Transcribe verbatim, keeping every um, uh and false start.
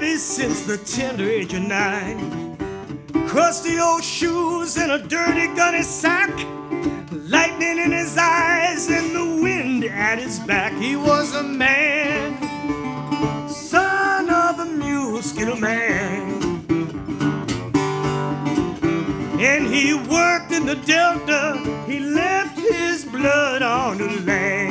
heavy since the tender age of nine. Crusty old shoes and a dirty gunny sack, lightning in his eyes and the wind at his back. He was a man, son of a mule skinner man, and he worked in the Delta. He left his blood on the land.